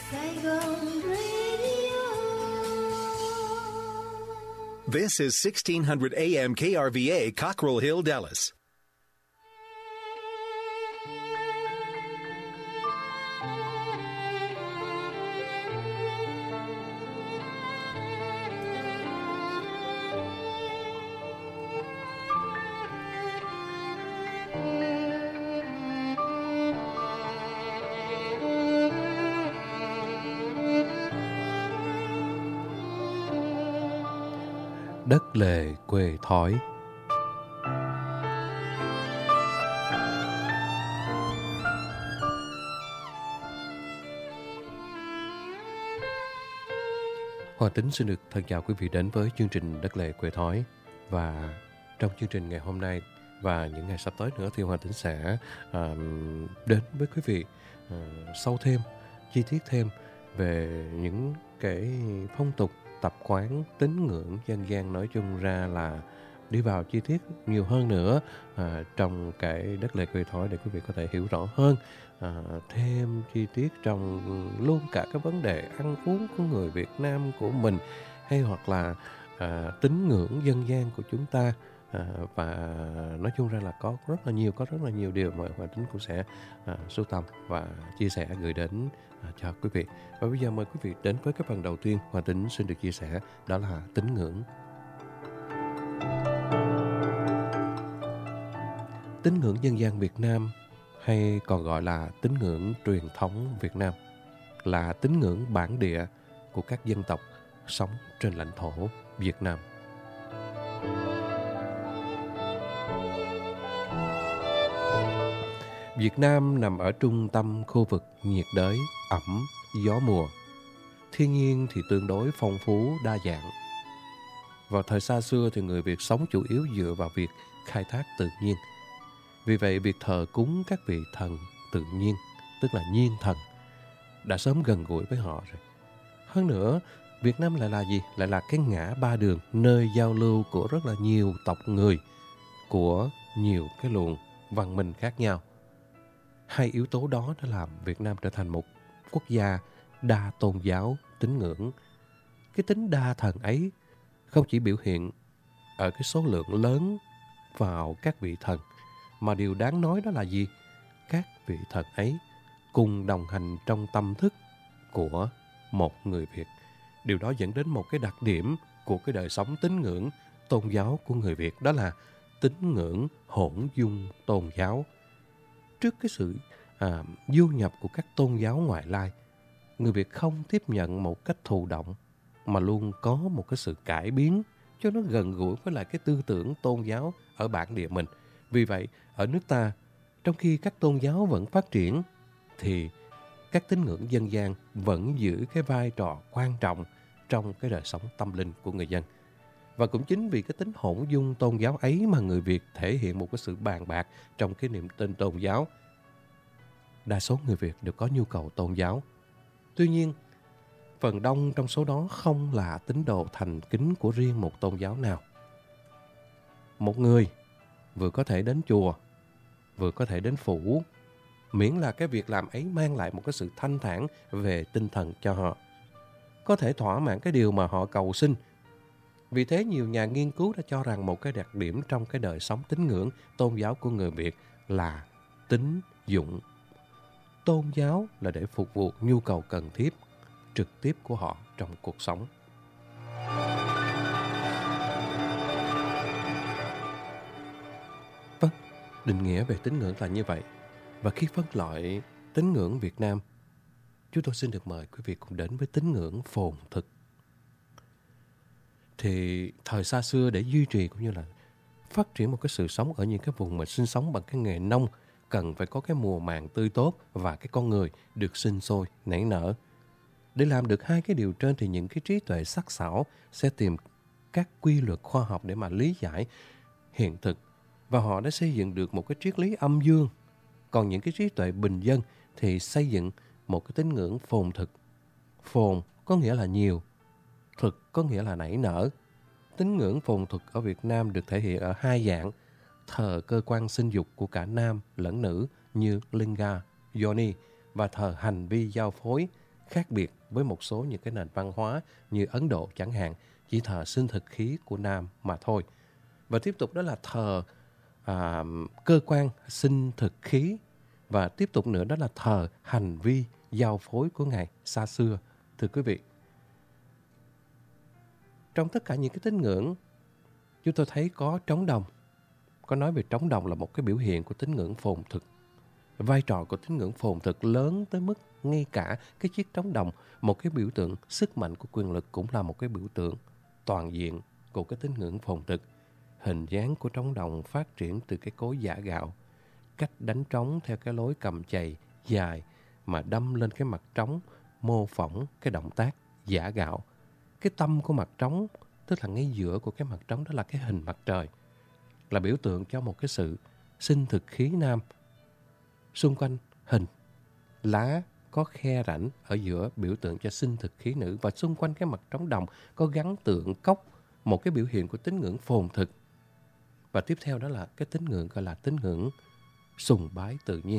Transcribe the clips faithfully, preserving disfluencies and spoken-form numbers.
Saigon Radio. This is sixteen hundred A M K R V A, Cockrell Hill, Dallas. Đất lề quê thói. Hoàng Tính xin được thân chào quý vị đến với chương trình Đất lề quê thói. Và trong chương trình ngày hôm nay và những ngày sắp tới nữa thì Hoàng Tính sẽ uh, đến với quý vị uh, sâu thêm, chi tiết thêm về những cái phong tục, tập quán, tín ngưỡng dân gian, nói chung ra là đi vào chi tiết nhiều hơn nữa à, trong cái Đất lề quê thói để quý vị có thể hiểu rõ hơn à, thêm chi tiết trong luôn cả cái vấn đề ăn uống của người Việt Nam của mình, hay hoặc là à, tín ngưỡng dân gian của chúng ta. À, và nói chung ra là có rất là nhiều có rất là nhiều điều mà Hoàng Tính cũng sẽ à, sưu tầm và chia sẻ gửi đến à, cho quý vị. Và bây giờ mời quý vị đến với cái phần đầu tiên Hoàng Tính xin được chia sẻ, đó là tín ngưỡng. Tín ngưỡng dân gian Việt Nam, hay còn gọi là tín ngưỡng truyền thống Việt Nam, là tín ngưỡng bản địa của các dân tộc sống trên lãnh thổ Việt Nam. Việt Nam nằm ở trung tâm khu vực nhiệt đới, ẩm, gió mùa. Thiên nhiên thì tương đối phong phú, đa dạng. Vào thời xa xưa thì người Việt sống chủ yếu dựa vào việc khai thác tự nhiên. Vì vậy việc thờ cúng các vị thần tự nhiên, tức là nhiên thần, đã sớm gần gũi với họ rồi. Hơn nữa, Việt Nam lại là gì? Lại là cái ngã ba đường, nơi giao lưu của rất là nhiều tộc người, của nhiều cái luồng văn minh khác nhau. Hai yếu tố đó đã làm Việt Nam trở thành một quốc gia đa tôn giáo tín ngưỡng. Cái tính đa thần ấy không chỉ biểu hiện ở cái số lượng lớn vào các vị thần, mà điều đáng nói đó là gì? Các vị thần ấy cùng đồng hành trong tâm thức của một người Việt. Điều đó dẫn đến một cái đặc điểm của cái đời sống tín ngưỡng tôn giáo của người Việt, đó là tín ngưỡng hỗn dung tôn giáo. Trước cái sự à, du nhập của các tôn giáo ngoại lai, người Việt không tiếp nhận một cách thụ động, mà luôn có một cái sự cải biến cho nó gần gũi với lại cái tư tưởng tôn giáo ở bản địa mình. Vì vậy, ở nước ta, trong khi các tôn giáo vẫn phát triển, thì các tín ngưỡng dân gian vẫn giữ cái vai trò quan trọng trong cái đời sống tâm linh của người dân. Và cũng chính vì cái tính hỗn dung tôn giáo ấy mà người Việt thể hiện một cái sự bàn bạc trong cái niềm tin tôn giáo. Đa số người Việt đều có nhu cầu tôn giáo. Tuy nhiên, phần đông trong số đó không là tín đồ thành kính của riêng một tôn giáo nào. Một người vừa có thể đến chùa, vừa có thể đến phủ, miễn là cái việc làm ấy mang lại một cái sự thanh thản về tinh thần cho họ, có thể thỏa mãn cái điều mà họ cầu xin. Vì thế nhiều nhà nghiên cứu đã cho rằng một cái đặc điểm trong cái đời sống tín ngưỡng tôn giáo của người Việt là tín dụng. Tôn giáo là để phục vụ nhu cầu cần thiết, trực tiếp của họ trong cuộc sống. Vâng, định nghĩa về tín ngưỡng là như vậy. Và khi phân loại tín ngưỡng Việt Nam, chúng tôi xin được mời quý vị cùng đến với tín ngưỡng phồn thực. Thì thời xa xưa để duy trì cũng như là phát triển một cái sự sống ở những cái vùng mà sinh sống bằng cái nghề nông, cần phải có cái mùa màng tươi tốt và cái con người được sinh sôi, nảy nở. Để làm được hai cái điều trên thì những cái trí tuệ sắc sảo sẽ tìm các quy luật khoa học để mà lý giải hiện thực. Và họ đã xây dựng được một cái triết lý âm dương. Còn những cái trí tuệ bình dân thì xây dựng một cái tín ngưỡng phồn thực. Phồn có nghĩa là nhiều, thực có nghĩa là nảy nở. Tín ngưỡng phồn thực ở Việt Nam được thể hiện ở hai dạng: thờ cơ quan sinh dục của cả nam lẫn nữ như Linga, Yoni, và thờ hành vi giao phối khác biệt với một số những cái nền văn hóa như Ấn Độ chẳng hạn, chỉ thờ sinh thực khí của nam mà thôi. Và tiếp tục đó là thờ à, cơ quan sinh thực khí, và tiếp tục nữa đó là thờ hành vi giao phối của Ngài xa xưa. Thưa quý vị, trong tất cả những cái tín ngưỡng, chúng tôi thấy có trống đồng. Có nói về trống đồng là một cái biểu hiện của tín ngưỡng phồn thực. Vai trò của tín ngưỡng phồn thực lớn tới mức ngay cả cái chiếc trống đồng, một cái biểu tượng sức mạnh của quyền lực, cũng là một cái biểu tượng toàn diện của cái tín ngưỡng phồn thực. Hình dáng của trống đồng phát triển từ cái cối giã gạo, cách đánh trống theo cái lối cầm chày dài mà đâm lên cái mặt trống, mô phỏng cái động tác giã gạo. Cái tâm của mặt trống, tức là ngay giữa của cái mặt trống, đó là cái hình mặt trời, là biểu tượng cho một cái sự sinh thực khí nam. Xung quanh hình lá có khe rãnh ở giữa, biểu tượng cho sinh thực khí nữ. Và xung quanh cái mặt trống đồng có gắn tượng cốc, một cái biểu hiện của tín ngưỡng phồn thực. Và tiếp theo đó là cái tín ngưỡng gọi là tín ngưỡng sùng bái tự nhiên.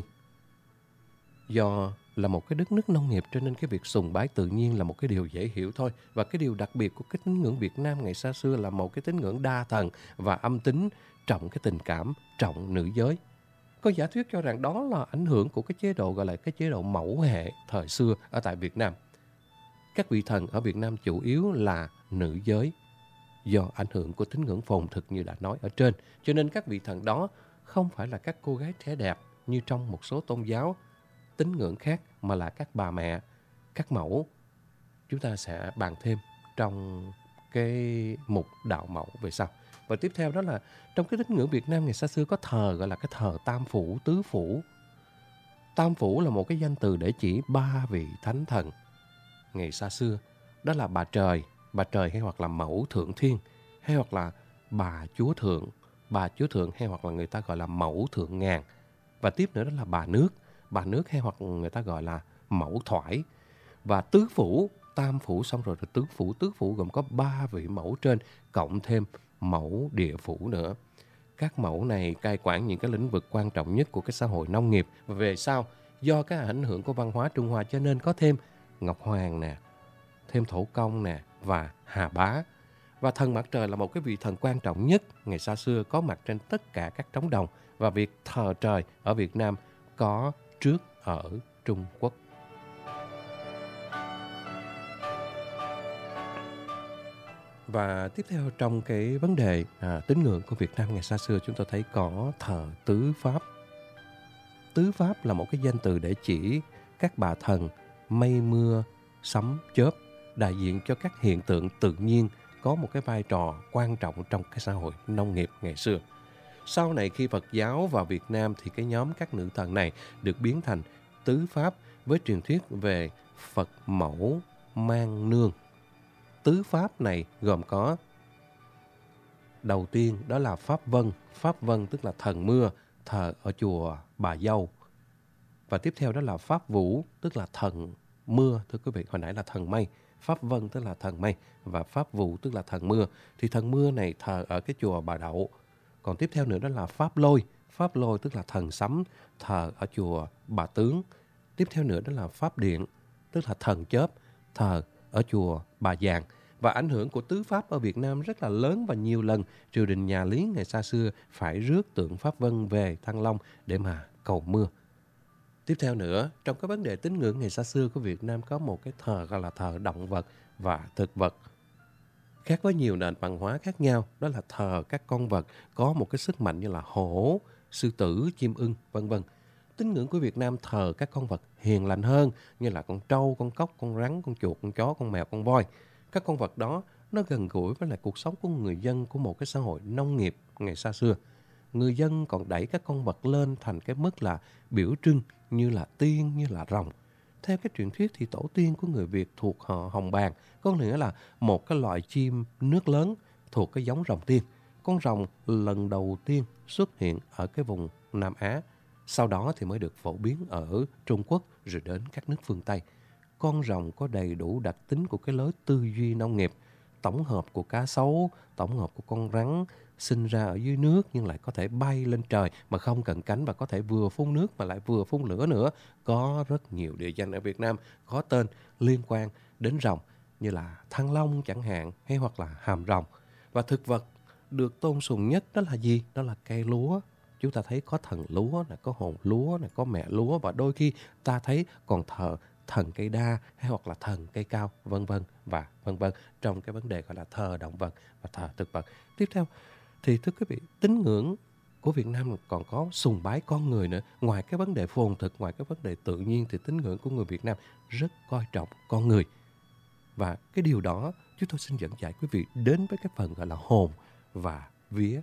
Do là một cái đất nước nông nghiệp cho nên cái việc sùng bái tự nhiên là một cái điều dễ hiểu thôi. Và cái điều đặc biệt của cái tín ngưỡng Việt Nam ngày xa xưa là một cái tín ngưỡng đa thần và âm tính, trọng cái tình cảm, trọng nữ giới. Có giả thuyết cho rằng đó là ảnh hưởng của cái chế độ gọi là cái chế độ mẫu hệ thời xưa ở tại Việt Nam. Các vị thần ở Việt Nam chủ yếu là nữ giới, do ảnh hưởng của tín ngưỡng phồn thực như đã nói ở trên. Cho nên các vị thần đó không phải là các cô gái trẻ đẹp như trong một số tôn giáo tín ngưỡng khác, mà là các bà mẹ, các mẫu. Chúng ta sẽ bàn thêm trong cái mục đạo mẫu về sau. Và tiếp theo đó là trong cái tín ngưỡng Việt Nam ngày xa xưa có thờ gọi là cái thờ tam phủ, tứ phủ. Tam phủ là một cái danh từ để chỉ ba vị thánh thần ngày xa xưa. Đó là bà trời, bà trời hay hoặc là mẫu thượng thiên, hay hoặc là bà chúa thượng, bà chúa thượng hay hoặc là người ta gọi là mẫu thượng ngàn. Và tiếp nữa đó là bà nước, bà nước hay hoặc người ta gọi là mẫu thoải. Và tứ phủ, tam phủ xong rồi rồi tứ phủ. Tứ phủ gồm có ba vị mẫu trên, cộng thêm mẫu địa phủ nữa. Các mẫu này cai quản những cái lĩnh vực quan trọng nhất của cái xã hội nông nghiệp. Và về sau, do cái ảnh hưởng của văn hóa Trung Hoa cho nên có thêm Ngọc Hoàng nè, thêm Thổ Công nè và Hà Bá. Và thần mặt trời là một cái vị thần quan trọng nhất ngày xa xưa, có mặt trên tất cả các trống đồng. Và việc thờ trời ở Việt Nam có trước ở Trung Quốc. Và tiếp theo trong cái vấn đề à, tín ngưỡng của Việt Nam ngày xa xưa, chúng tôi thấy có thờ tứ pháp. Tứ pháp là một cái danh từ để chỉ các bà thần mây mưa, sấm chớp, đại diện cho các hiện tượng tự nhiên có một cái vai trò quan trọng trong cái xã hội nông nghiệp ngày xưa. Sau này khi Phật giáo vào Việt Nam thì cái nhóm các nữ thần này được biến thành tứ pháp với truyền thuyết về Phật mẫu mang nương. Tứ pháp này gồm có đầu tiên đó là Pháp Vân. Pháp Vân tức là thần mưa, thờ ở chùa Bà Dâu. Và tiếp theo đó là Pháp Vũ, tức là thần mưa. Thưa quý vị, hồi nãy là thần mây. Pháp Vân tức là thần mây và Pháp Vũ tức là thần mưa. Thì thần mưa này thờ ở cái chùa Bà Đậu. Còn tiếp theo nữa đó là Pháp Lôi. Pháp Lôi tức là thần sấm, thờ ở chùa Bà Tướng. Tiếp theo nữa đó là Pháp Điện, tức là thần chớp, thờ ở chùa Bà Giàng. Và ảnh hưởng của tứ pháp ở Việt Nam rất là lớn, và nhiều lần triều đình nhà Lý ngày xa xưa phải rước tượng Pháp Vân về Thăng Long để mà cầu mưa. Tiếp theo nữa, trong cái vấn đề tín ngưỡng ngày xa xưa của Việt Nam có một cái thờ gọi là thờ động vật và thực vật. Khác với nhiều nền văn hóa khác nhau, đó là thờ các con vật có một cái sức mạnh như là hổ, sư tử, chim ưng, vân vân. Tín ngưỡng của Việt Nam thờ các con vật hiền lành hơn như là con trâu, con cóc, con rắn, con chuột, con chó, con mèo, con voi. Các con vật đó nó gần gũi với lại cuộc sống của người dân của một cái xã hội nông nghiệp ngày xa xưa. Người dân còn đẩy các con vật lên thành cái mức là biểu trưng như là tiên, như là rồng. Theo cái truyền thuyết thì tổ tiên của người Việt thuộc họ Hồng Bàng, có nghĩa là một cái loại chim nước lớn thuộc cái giống rồng tiên. Con rồng lần đầu tiên xuất hiện ở cái vùng Nam Á, sau đó thì mới được phổ biến ở Trung Quốc rồi đến các nước phương Tây. Con rồng có đầy đủ đặc tính của cái lối tư duy nông nghiệp, tổng hợp của cá sấu, tổng hợp của con rắn, sinh ra ở dưới nước nhưng lại có thể bay lên trời mà không cần cánh và có thể vừa phun nước mà lại vừa phun lửa nữa. Có rất nhiều địa danh ở Việt Nam có tên liên quan đến rồng như là Thăng Long chẳng hạn, hay hoặc là Hàm Rồng. Và thực vật được tôn sùng nhất đó là gì? Đó là cây lúa. Chúng ta thấy có thần lúa, có hồn lúa, có mẹ lúa, và đôi khi ta thấy còn thờ thần cây đa hay hoặc là thần cây cao, vân vân và vân vân, trong cái vấn đề gọi là thờ động vật và thờ thực vật. Tiếp theo thì thưa quý vị, tín ngưỡng của Việt Nam còn có sùng bái con người nữa. Ngoài cái vấn đề phồn thực, ngoài cái vấn đề tự nhiên thì tín ngưỡng của người Việt Nam rất coi trọng con người. Và cái điều đó chúng tôi xin dẫn dạy quý vị đến với cái phần gọi là hồn và vía.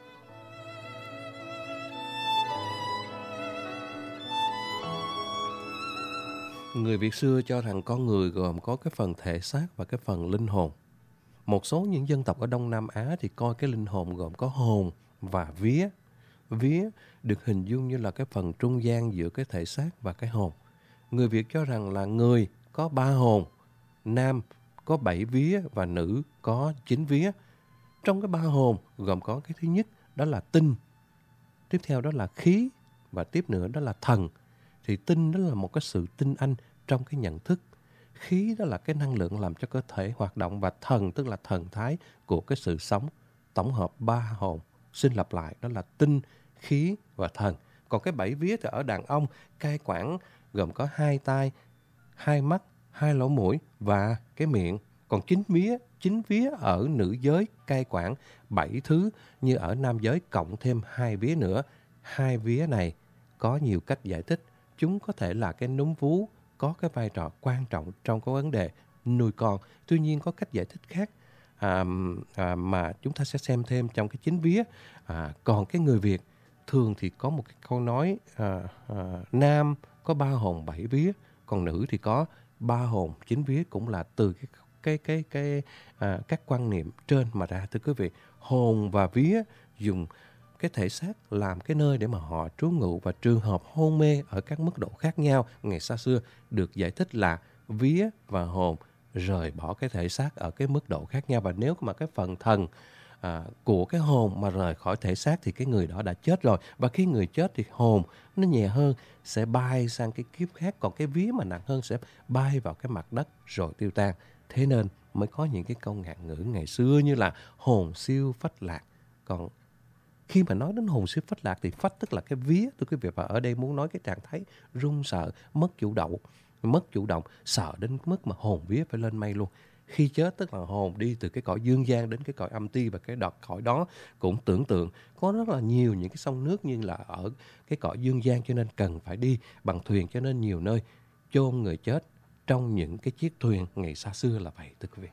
Người Việt xưa cho rằng con người gồm có cái phần thể xác và cái phần linh hồn. Một số những dân tộc ở Đông Nam Á thì coi cái linh hồn gồm có hồn và vía. Vía được hình dung như là cái phần trung gian giữa cái thể xác và cái hồn. Người Việt cho rằng là người có ba hồn, nam có bảy vía và nữ có chín vía. Trong cái ba hồn gồm có cái thứ nhất đó là tinh, tiếp theo đó là khí và tiếp nữa đó là thần. Thì tinh đó là một cái sự tinh anh trong cái nhận thức. Khí đó là cái năng lượng làm cho cơ thể hoạt động, và thần tức là thần thái của cái sự sống. Tổng hợp ba hồn, xin lặp lại, đó là tinh, khí và thần. Còn cái bảy vía thì ở đàn ông cai quản gồm có hai tai, hai mắt, hai lỗ mũi và cái miệng. Còn chín vía, chín vía ở nữ giới cai quản bảy thứ như ở nam giới cộng thêm hai vía nữa. Hai vía này có nhiều cách giải thích. Chúng có thể là cái núm vú, có cái vai trò quan trọng trong cái vấn đề nuôi con. Tuy nhiên có cách giải thích khác à, à, mà chúng ta sẽ xem thêm trong cái chín vía. À, còn cái người Việt thường thì có một cái câu nói à, à, nam có ba hồn bảy vía, còn nữ thì có ba hồn chín vía, cũng là từ cái cái cái cái à, các quan niệm trên mà ra. Thưa quý vị, hồn và vía dùng cái thể xác làm cái nơi để mà họ trú ngụ, và trường hợp hôn mê ở các mức độ khác nhau ngày xa xưa được giải thích là vía và hồn rời bỏ cái thể xác ở cái mức độ khác nhau. Và nếu mà cái phần thần à, của cái hồn mà rời khỏi thể xác thì cái người đó đã chết rồi. Và khi người chết thì hồn nó nhẹ hơn sẽ bay sang cái kiếp khác, còn cái vía mà nặng hơn sẽ bay vào cái mặt đất rồi tiêu tan. Thế nên mới có những cái câu ngạn ngữ ngày xưa như là hồn siêu phách lạc. Còn khi mà nói đến hồn siêu phách lạc thì phách tức là cái vía, thưa quý vị, và ở đây muốn nói cái trạng thái run sợ, mất chủ động, mất chủ động, sợ đến mức mà hồn vía phải lên mây luôn. Khi chết tức là hồn đi từ cái cõi dương gian đến cái cõi âm ti, và cái đợt cõi đó cũng tưởng tượng có rất là nhiều những cái sông nước như là ở cái cõi dương gian, cho nên cần phải đi bằng thuyền, cho nên nhiều nơi chôn người chết trong những cái chiếc thuyền ngày xa xưa là vậy, thưa quý vị.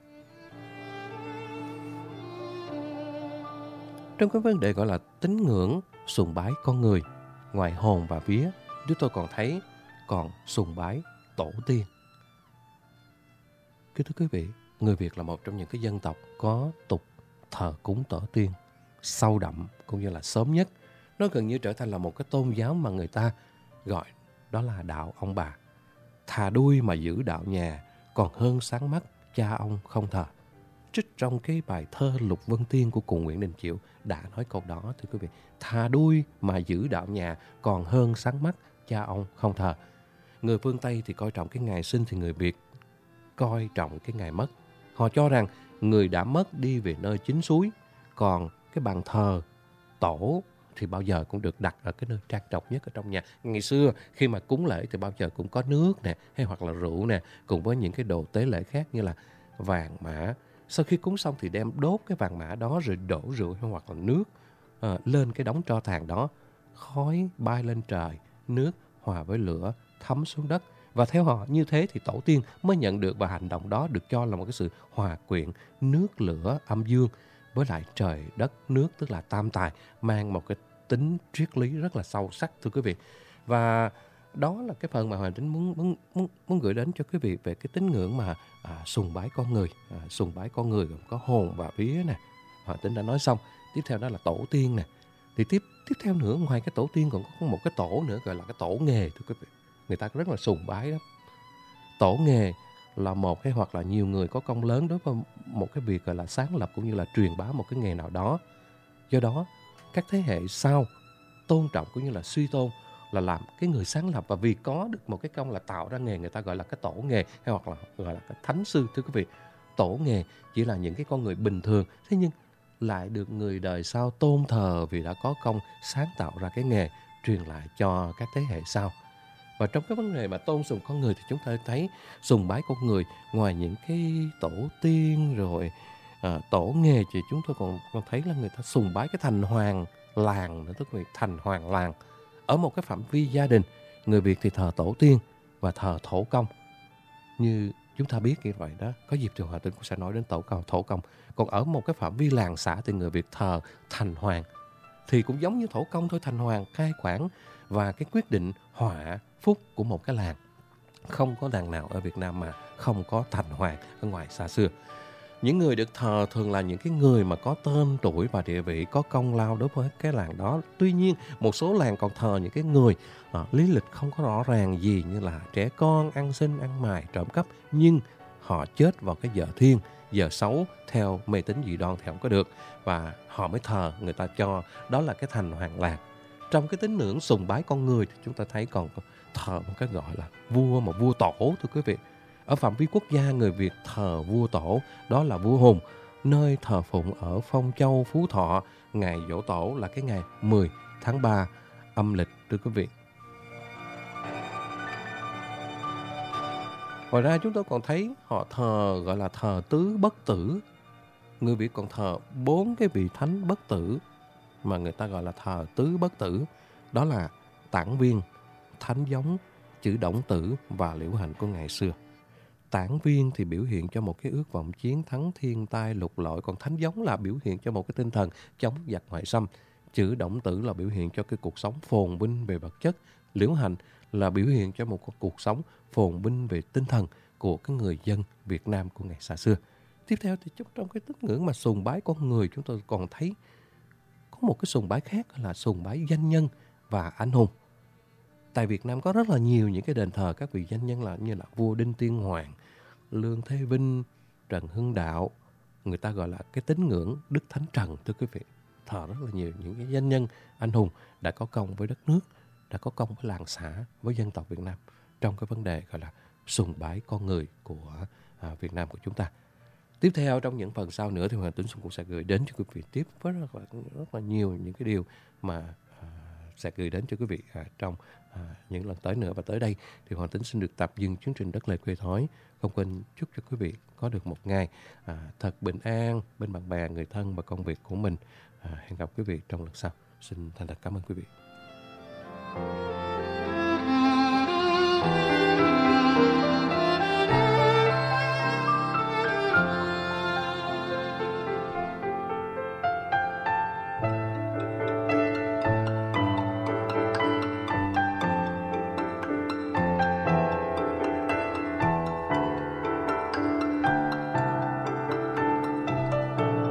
Trong cái vấn đề gọi là tín ngưỡng, sùng bái con người, ngoài hồn và vía, chúng tôi còn thấy còn sùng bái tổ tiên. Kính thưa quý vị, người Việt là một trong những cái dân tộc có tục thờ cúng tổ tiên sâu đậm cũng như là sớm nhất. Nó gần như trở thành là một cái tôn giáo mà người ta gọi đó là đạo ông bà. Thà đuôi mà giữ đạo nhà, còn hơn sáng mắt cha ông không thờ. Trích trong cái bài thơ Lục Vân Tiên của cụ Nguyễn Đình Chiểu đã nói câu đó, thưa quý vị. Thà đuôi mà giữ đạo nhà, còn hơn sáng mắt cha ông không thờ. Người phương Tây thì coi trọng cái ngày sinh, thì người Việt coi trọng cái ngày mất. Họ cho rằng người đã mất đi về nơi chính suối, còn cái bàn thờ tổ thì bao giờ cũng được đặt ở cái nơi trang trọng nhất ở trong nhà. Ngày xưa khi mà cúng lễ thì bao giờ cũng có nước nè, hay hoặc là rượu nè, cùng với những cái đồ tế lễ khác như là vàng mã. Sau khi cúng xong thì đem đốt cái vàng mã đó rồi đổ rượu hay hoặc là nước à, lên cái đống tro tàn đó. Khói bay lên trời, nước hòa với lửa thấm xuống đất. Và theo họ như thế thì tổ tiên mới nhận được, và hành động đó được cho là một cái sự hòa quyện nước lửa âm dương với lại trời đất nước, tức là tam tài, mang một cái tính triết lý rất là sâu sắc, thưa quý vị. Và đó là cái phần mà Hoàng Tính muốn, muốn, muốn, muốn gửi đến cho quý vị về cái tín ngưỡng mà à, sùng bái con người. À, sùng bái con người gồm có hồn và vía nè, Hoàng Tính đã nói xong. Tiếp theo đó là tổ tiên nè. Thì tiếp tiếp theo nữa, ngoài cái tổ tiên còn có một cái tổ nữa gọi là cái tổ nghề, thưa quý vị. Người ta rất là sùng bái đó. Tổ nghề là một hay hoặc là nhiều người có công lớn đối với một cái việc gọi là sáng lập cũng như là truyền bá một cái nghề nào đó. Do đó, các thế hệ sau tôn trọng cũng như là suy tôn là làm cái người sáng lập, và vì có được một cái công là tạo ra nghề, người ta gọi là cái tổ nghề hay hoặc là gọi là cái thánh sư. Thưa quý vị, tổ nghề chỉ là những cái con người bình thường, thế nhưng lại được người đời sau tôn thờ vì đã có công sáng tạo ra cái nghề, truyền lại cho các thế hệ sau. Và trong cái vấn đề mà tôn sùng con người thì chúng ta thấy sùng bái con người, ngoài những cái tổ tiên rồi à, tổ nghề, thì chúng tôi còn, còn thấy là người ta sùng bái cái thành hoàng làng nữa. Tức là thành hoàng làng ở một cái phạm vi gia đình, người Việt thì thờ tổ tiên và thờ thổ công như chúng ta biết như vậy đó. Có dịp thì Hòa Tính cũng sẽ nói đến tổ công, thổ công. Còn ở một cái phạm vi làng xã thì người Việt thờ thành hoàng, thì cũng giống như thổ công thôi. Thành hoàng cai quản và cái quyết định họa phúc của một cái làng. Không có làng nào ở Việt Nam mà không có thành hoàng ở ngoài xa xưa. Những người được thờ thường là những cái người mà có tên tuổi và địa vị, có công lao đối với cái làng đó. Tuy nhiên, một số làng còn thờ những cái người à, lý lịch không có rõ ràng gì, như là trẻ con, ăn xin, ăn mài, trộm cắp, nhưng họ chết vào cái giờ thiên, giờ xấu theo mê tín dị đoan thì không có được, và họ mới thờ, người ta cho đó là cái thành hoàng làng. Trong cái tín ngưỡng sùng bái con người thì chúng ta thấy còn thờ một cái gọi là vua, mà vua tổ. Thưa quý vị, ở phạm vi quốc gia, người Việt thờ vua tổ, đó là vua Hùng, nơi thờ phụng ở Phong Châu, Phú Thọ. Ngày giỗ tổ là cái ngày mười tháng ba âm lịch. Thưa quý vị, ngoài ra chúng tôi còn thấy họ thờ gọi là thờ tứ bất tử. Người Việt còn thờ bốn cái vị thánh bất tử mà người ta gọi là thờ tứ bất tử. Đó là Tản Viên, Thánh Giống, Chữ Đổng Tử và Liễu Hạnh của ngày xưa. Tản Viên thì biểu hiện cho một cái ước vọng chiến thắng thiên tai lục lọi, còn Thánh Giống là biểu hiện cho một cái tinh thần chống giặc ngoại xâm. Chữ Đổng Tử là biểu hiện cho cái cuộc sống phồn vinh về vật chất. Liễu Hạnh là biểu hiện cho một cuộc sống phồn vinh về tinh thần của cái người dân Việt Nam của ngày xa xưa. Tiếp theo thì trong cái tín ngưỡng mà sùng bái con người, chúng tôi còn thấy có một cái sùng bái khác là sùng bái danh nhân và anh hùng. Tại Việt Nam có rất là nhiều những cái đền thờ các vị danh nhân là như là vua Đinh Tiên Hoàng, Lương Thế Vinh, Trần Hưng Đạo. Người ta gọi là cái tín ngưỡng Đức Thánh Trần. Thưa quý vị, thờ rất là nhiều những cái danh nhân anh hùng đã có công với đất nước, đã có công với làng xã, với dân tộc Việt Nam trong cái vấn đề gọi là sùng bái con người của à, Việt Nam của chúng ta. Tiếp theo trong những phần sau nữa thì Hoàng Tuấn Xuân cũng sẽ gửi đến cho quý vị tiếp với rất là, rất là nhiều những cái điều mà à, sẽ gửi đến cho quý vị à, trong à, những lần tới nữa. Và tới đây thì Hoàng Tuấn xin được tạm dừng chương trình Đất Lệ Quê Thói. Không quên chúc cho quý vị có được một ngày à, thật bình an bên bạn bè, người thân và công việc của mình. À, hẹn gặp quý vị trong lần sau. Xin thành thật cảm ơn quý vị.